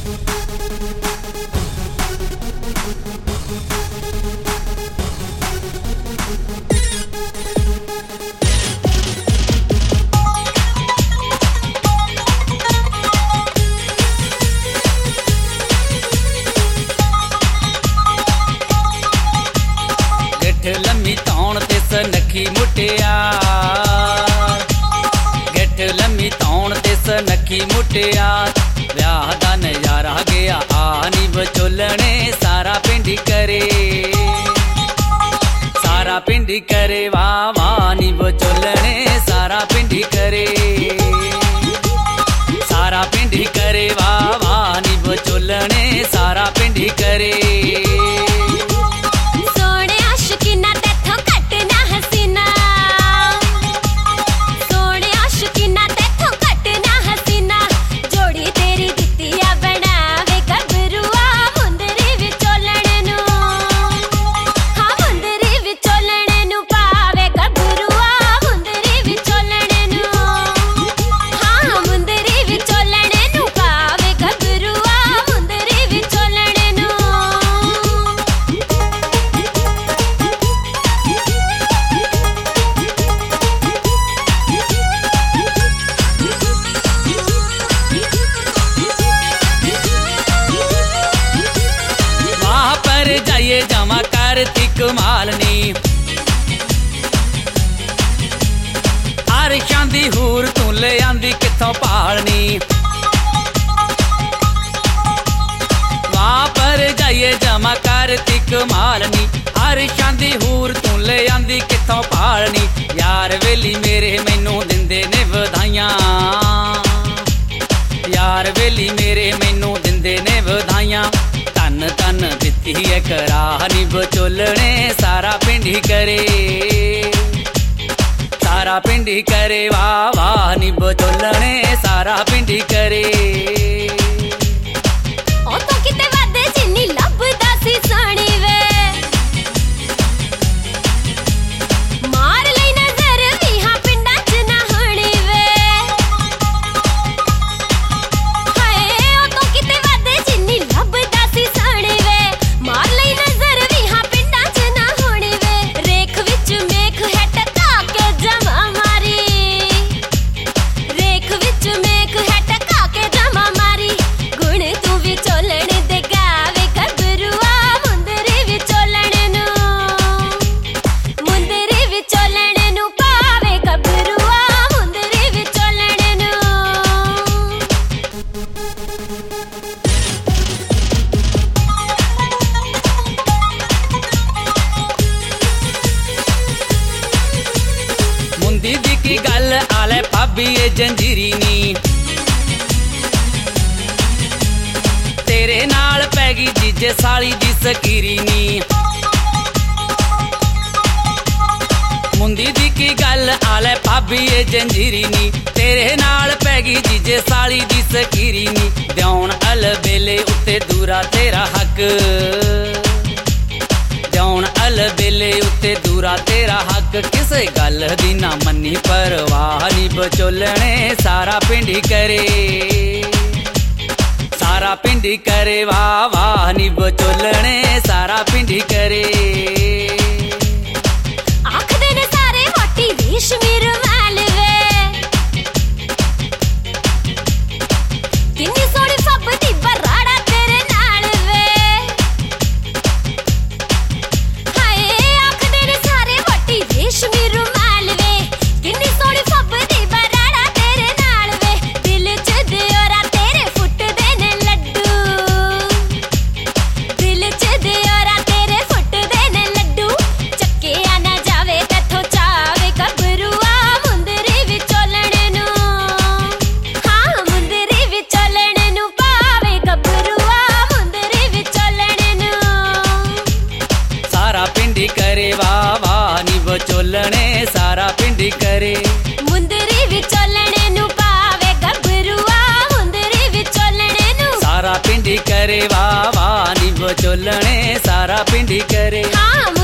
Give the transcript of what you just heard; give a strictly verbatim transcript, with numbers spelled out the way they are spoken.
लम्मी तौण ते सनखी मुटियार, गिठ लम्मी तौण ते सनखी मुटियार, ब्याह दा नजारा गया आनी बचोलने सारा पिंडी करे, सारा पिंडी करे वाह वाह नी बचोलने सारा पिंडी करे, सारा पिंडी करे वाह वाह नी बचोलने सारा पिंडी करे। जाइए जावा कार्तिक मालनी, आरिशां दी हूर तू ले आंदी किथों पालनी, वहां पर जाइए जावा कार्तिक मालनी, आरिशां दी हूर तू ले आंदी किथों पालनी, यार वेली मेरे मैनू दिंदे ने वधाइयां, यार वेली मेरे मैनू दिंदे ने वधाइयां, तन तन दित्ती है कराह नी बचोलने सारा पिंडी करे, सारा पिंडी करे वाह वाह नी बचोलने सारा पिंडी करे। ओ तो किते वादे जिन्नी लभदा सी सोहणी वे, मार लई नजर वी हां पिंडां च ना होणी वे, हाय ओ तो किते वादे जिन्नी लभदा सी सोहणी वे, मार लई नजर वी हां पिंडां च ना होणी वे, रेख विच मेख है टका के जमा मारी, रेख विच मेख है टका के जमा मारी, गुण तू भी चोलण दे गावे गबरुआ मुंदरी भी चोलण नू, मुंदरी भी चोलण नू पावे गबरुआ मुंदरी भी चोलण नू। मुंदी दी की गल आले भाभी ए जंजीरी नी, तेरे नाल पैगी जीजे साली दी सकीरी नी, मुंदी दी की गल आले भाभी ए जंजीरी नी, तेरे नाल पैगी जीजे साली दी सकीरी नी, द्योण अल बेले उत्ते दूरा तेरा हक, द्योण अल बेले उत्ते दूरा तेरा हक, किसे गल दी ना मन्नी परवाह नी बचोलने सारा पिंडी करे, सारा पिंडी करे वाह वाह नी बचोलने सारा पिंडी करे। आखदे ने सारे मोटी रेशमी रुमाल वे, किन्नी सोहनी फब्बदी बराड़ा तेरे नाल वे, हाय आखदे ने सारे मोटी रेशमी रुमाल वे, किन्नी सोहनी फब्बदी बराड़ा तेरे नाल वे, दिल च दियोरा तेरे फुटदे ने लड्डू, दिल च दियोरा तेरे फुटदे ने लड्डू, चक्किया ना जावे तैथों चावे गबरुआ मुंदरी भी चोलण नू, हाँ मुंदरी भी चोलण नू पावे गबरुआ मुंदरी भी चोलण नू। सारा पिंडी करे वाह वाह नी बचोलने सारा पिंडी करे, मुंदरी भी चोलण नू पावे गबरुआ मुंदरी भी चोलण नू, सारा पिंडी करे वाह वाह नी बचोलने सारा पिंडी करे। हाँ